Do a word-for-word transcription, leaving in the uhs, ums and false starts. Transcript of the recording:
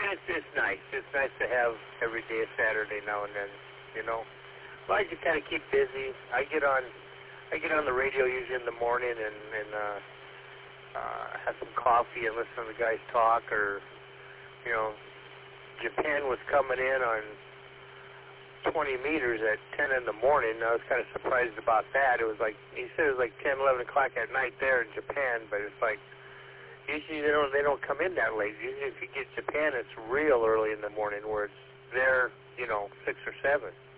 it's it's nice. It's nice to have every day a Saturday now and then. You know, well, I just kind of keep busy. I get on, I get on the radio usually in the morning and and uh, uh, have some coffee and listen to the guys talk. Or, you know, Japan was coming in on twenty meters at ten in the morning. I was kind of surprised about that. It was like, he said it was like ten, eleven o'clock at night there in Japan, but it's like, usually they don't, they don't come in that late. Usually if you get Japan, it's real early in the morning where it's there, you know, six or seven.